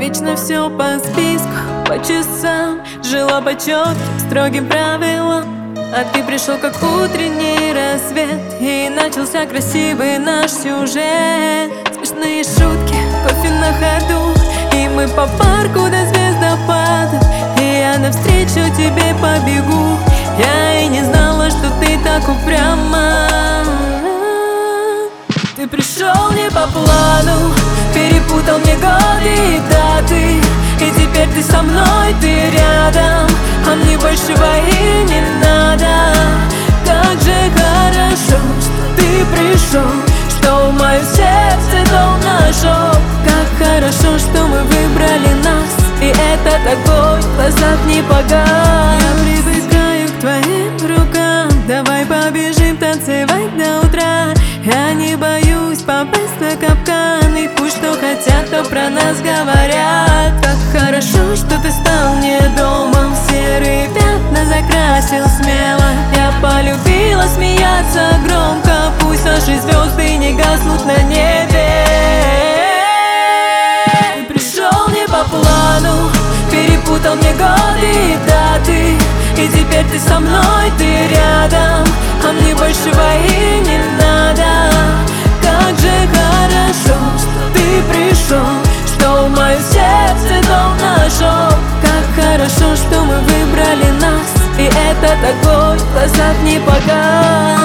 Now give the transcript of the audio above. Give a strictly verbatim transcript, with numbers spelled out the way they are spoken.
Вечно все по списку, по часам, жила по четким, строгим правилам. А ты пришел как утренний рассвет, и начался красивый наш сюжет. Смешные шутки, кофе на ходу, и мы по парку до звездопадов. И я навстречу тебе побегу, я и не знала, что ты так упряма. Ты пришел не по плану, перепутал мне годы и даты. И теперь ты со мной, ты рядом, а мне большего и не надо. Как же хорошо, что ты пришел, что в моем сердце дом нашел. Как хорошо, что мы выбрали нас, и это такой в глазах не погас. Я привыкаю к твоим рукам, давай побежим танцевать до утра. Я не боюсь попасть на капкан, и пусть что хотят, то про нас говорят. Как хорошо, что ты стал мне домом, серые пятна закрасил смело. Я полюбила смеяться громко, пусть наши звезды не гаснут на небе. Ты пришел не по плану, перепутал мне годы и даты. И теперь ты со мной, ты рядом, а мне большего и не надо. Как же хорошо, что ты пришел, что в моем сердце дом нашел. Как хорошо, что мы выбрали нас, и это такой в глазах не погас.